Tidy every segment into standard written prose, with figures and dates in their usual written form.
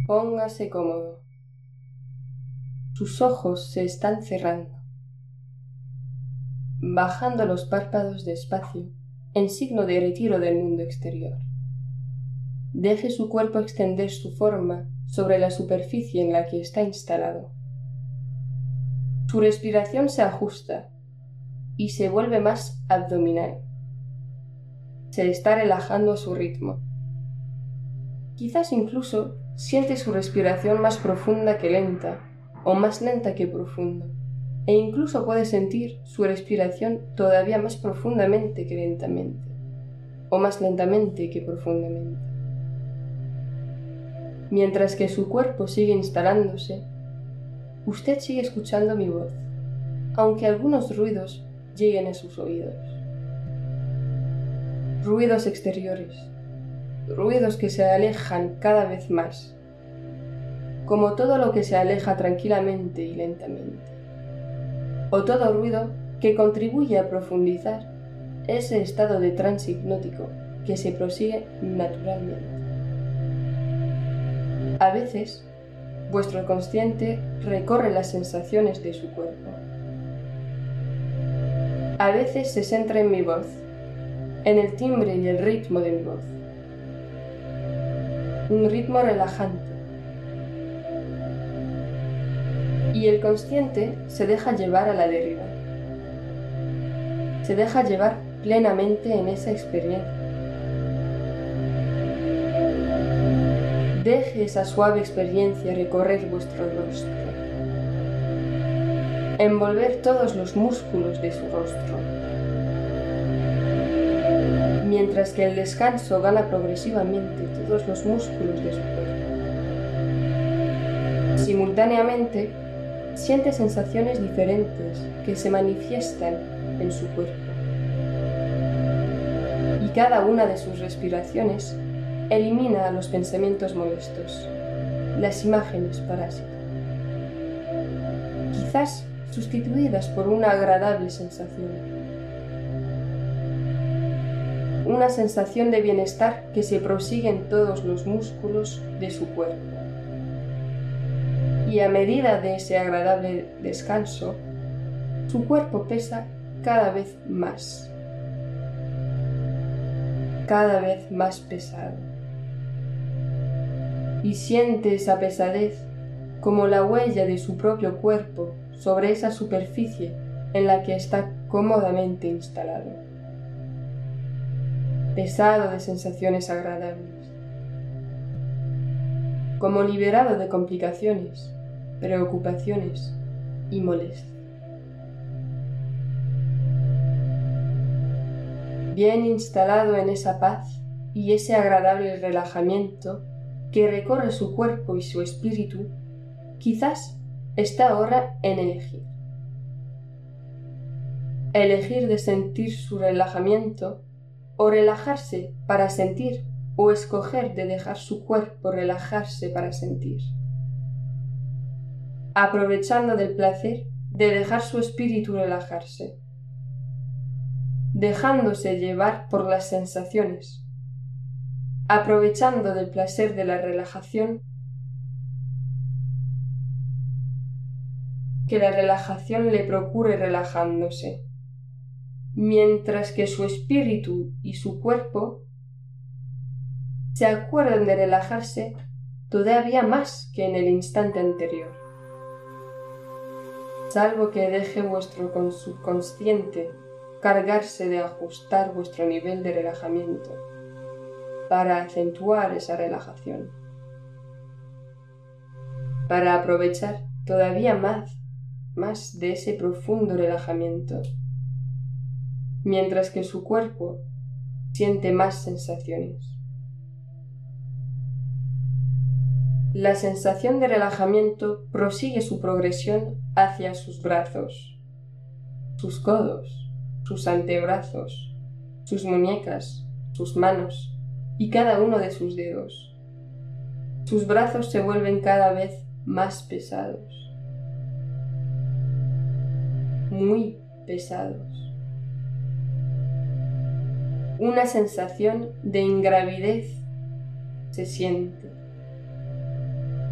Póngase cómodo. Sus ojos se están cerrando, bajando los párpados despacio en signo de retiro del mundo exterior. Deje su cuerpo extender su forma sobre la superficie en la que está instalado. Su respiración se ajusta y se vuelve más abdominal. Se está relajando a su ritmo. Quizás incluso siente su respiración más profunda que lenta, o más lenta que profunda, e incluso puede sentir su respiración todavía más profundamente que lentamente, o más lentamente que profundamente. Mientras que su cuerpo sigue instalándose, usted sigue escuchando mi voz, aunque algunos ruidos lleguen a sus oídos. Ruidos exteriores, ruidos que se alejan cada vez más, como todo lo que se aleja tranquilamente y lentamente, o todo ruido que contribuye a profundizar ese estado de trance hipnótico que se prosigue naturalmente. A veces, vuestro consciente recorre las sensaciones de su cuerpo. A veces se centra en mi voz, en el timbre y el ritmo de mi voz. Un ritmo relajante. Y el consciente se deja llevar a la deriva. Se deja llevar plenamente en esa experiencia. Deje esa suave experiencia recorrer vuestro rostro, envolver todos los músculos de su rostro, mientras que el descanso gana progresivamente todos los músculos de su cuerpo. Simultáneamente, siente sensaciones diferentes que se manifiestan en su cuerpo. Y cada una de sus respiraciones elimina los pensamientos molestos, las imágenes parásitas, quizás sustituidas por una agradable sensación. Una sensación de bienestar que se prosigue en todos los músculos de su cuerpo. Y a medida de ese agradable descanso, su cuerpo pesa cada vez más pesado. Y siente esa pesadez como la huella de su propio cuerpo sobre esa superficie en la que está cómodamente instalado. Pesado de sensaciones agradables, como liberado de complicaciones, preocupaciones y molestias. Bien instalado en esa paz y ese agradable relajamiento que recorre su cuerpo y su espíritu, quizás está ahora en elegir. Elegir de sentir su relajamiento o relajarse para sentir, o escoger de dejar su cuerpo relajarse para sentir. Aprovechando del placer de dejar su espíritu relajarse, dejándose llevar por las sensaciones, aprovechando del placer de la relajación, que la relajación le procure relajándose, mientras que su espíritu y su cuerpo se acuerdan de relajarse todavía más que en el instante anterior, salvo que deje vuestro subconsciente cargarse de ajustar vuestro nivel de relajamiento para acentuar esa relajación, para aprovechar todavía más de ese profundo relajamiento, mientras que su cuerpo siente más sensaciones. La sensación de relajamiento prosigue su progresión hacia sus brazos, sus codos, sus antebrazos, sus muñecas, sus manos y cada uno de sus dedos. Sus brazos se vuelven cada vez más pesados, muy pesados. Una sensación de ingravidez se siente.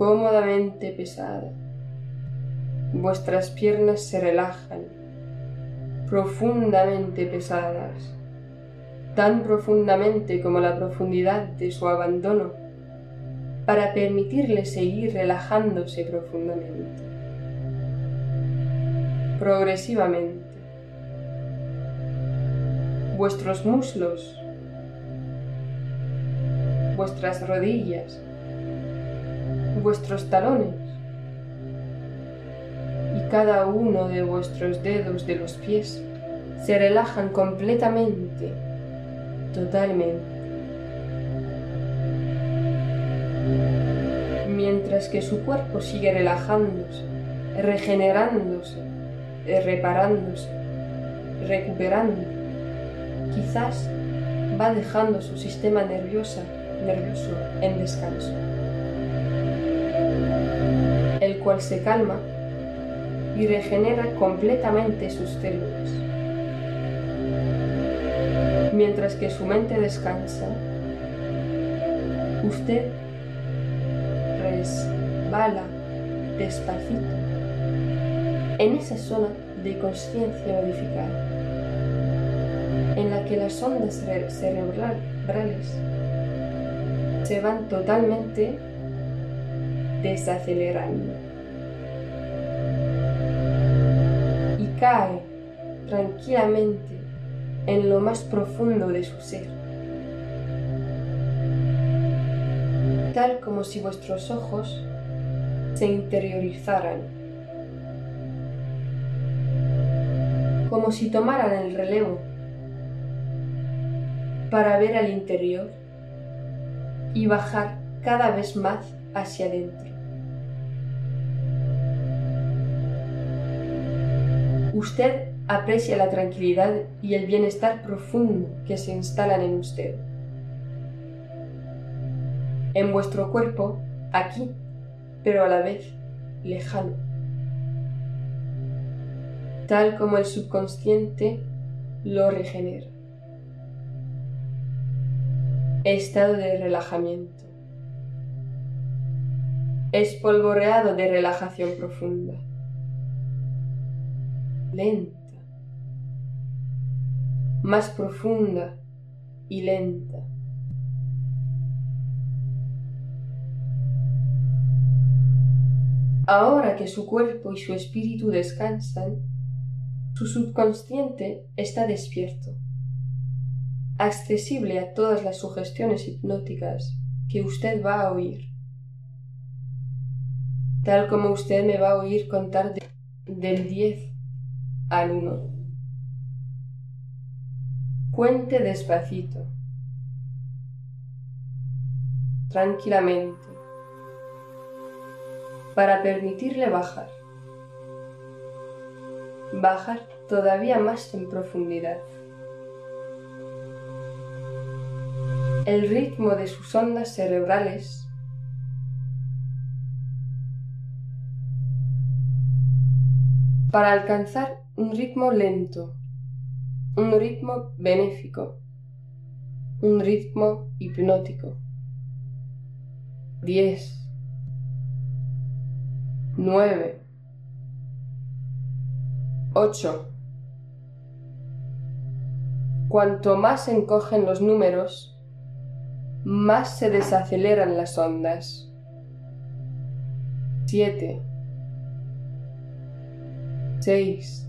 cómodamente pesada. Vuestras piernas se relajan, profundamente pesadas, tan profundamente como la profundidad de su abandono, para permitirle seguir relajándose profundamente. Progresivamente, vuestros muslos, vuestras rodillas, vuestros talones y cada uno de vuestros dedos de los pies se relajan completamente, totalmente. Mientras que su cuerpo sigue relajándose, regenerándose, reparándose, recuperando, quizás va dejando su sistema nervioso en descanso, el cual se calma y regenera completamente sus células. Mientras que su mente descansa, usted resbala despacito en esa zona de conciencia modificada, en la que las ondas cerebrales se van totalmente desacelerando y cae tranquilamente en lo más profundo de su ser, tal como si vuestros ojos se interiorizaran, como si tomaran el relevo para ver al interior y bajar cada vez más hacia adentro. Usted aprecia la tranquilidad y el bienestar profundo que se instalan en usted, en vuestro cuerpo, aquí, pero a la vez lejano, tal como el subconsciente lo regenera. Estado de relajamiento. Espolvoreado de relajación profunda. Lenta. Más profunda y lenta. Ahora que su cuerpo y su espíritu descansan, su subconsciente está despierto, accesible a todas las sugestiones hipnóticas que usted va a oír, tal como usted me va a oír contar del 10 al 1. Cuente despacito, tranquilamente, para permitirle bajar todavía más en profundidad. El ritmo de sus ondas cerebrales para alcanzar un ritmo lento, un ritmo benéfico, un ritmo hipnótico. 10, 9, 8. Cuanto más se encogen los números, más se desaceleran las ondas. 7, 6,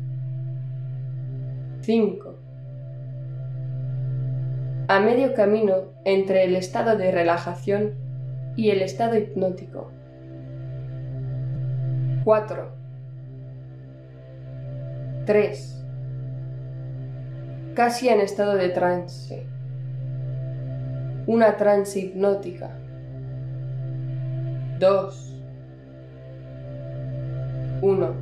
5. A medio camino entre el estado de relajación y el estado hipnótico. 4, 3. Casi en estado de trance. Una trance hipnótica. 2, 1.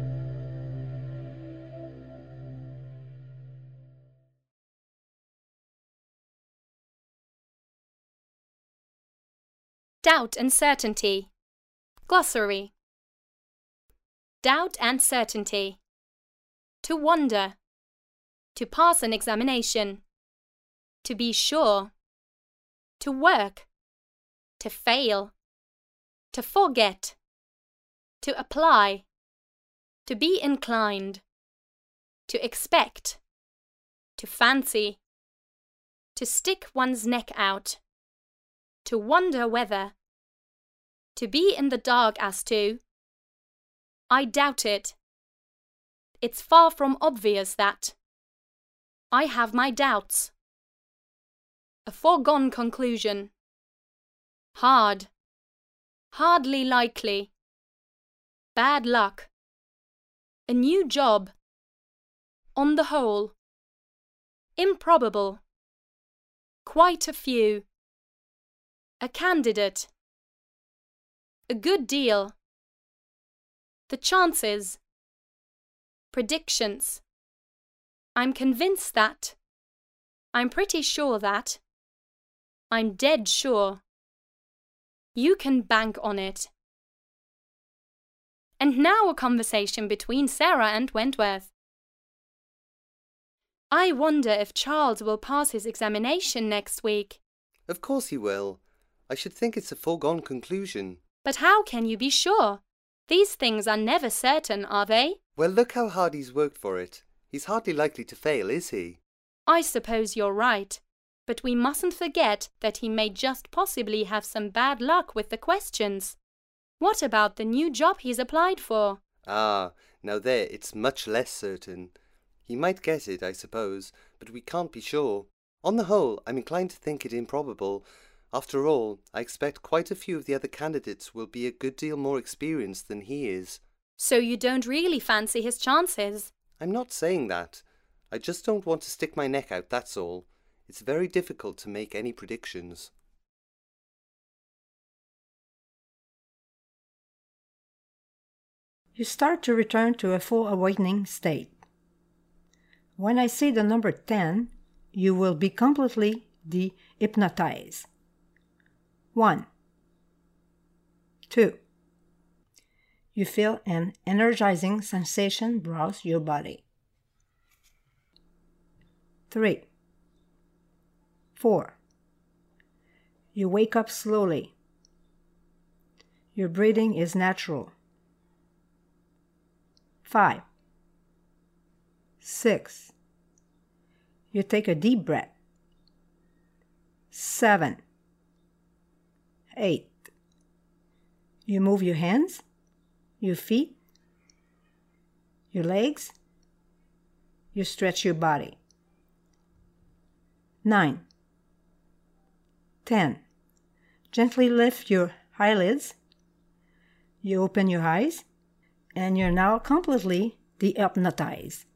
Doubt and certainty. Glossary. Doubt and certainty. To wonder. To pass an examination. To be sure. To work. To fail. To forget. To apply. To be inclined. To expect. To fancy. To stick one's neck out. To wonder whether. To be in the dark as to. I doubt it. It's far from obvious that. I have my doubts. A foregone conclusion. Hard. Hardly likely. Bad luck. A new job. On the whole. Improbable. Quite a few. A candidate. A good deal. The chances. Predictions. I'm convinced that. I'm pretty sure that. I'm dead sure. You can bank on it. And now a conversation between Sarah and Wentworth. I wonder if Charles will pass his examination next week. Of course he will. I should think it's a foregone conclusion. But how can you be sure? These things are never certain, are they? Well, look how hard he's worked for it. He's hardly likely to fail, is he? I suppose you're right. But we mustn't forget that he may just possibly have some bad luck with the questions. What about the new job he's applied for? Ah, now there, it's much less certain. He might get it, I suppose, but we can't be sure. On the whole, I'm inclined to think it improbable. After all, I expect quite a few of the other candidates will be a good deal more experienced than he is. So you don't really fancy his chances? I'm not saying that. I just don't want to stick my neck out, that's all. It's very difficult to make any predictions. You start to return to a full awakening state. When I say the number 10, you will be completely de-hypnotized. 1, 2. You feel an energizing sensation browse your body. 3, 4. You wake up slowly. Your breathing is natural. 5, 6. You take a deep breath. 7, 8. You move your hands, your feet, your legs. You stretch your body. 9, 10. Gently lift your eyelids. You open your eyes, and you're now completely de-hypnotized.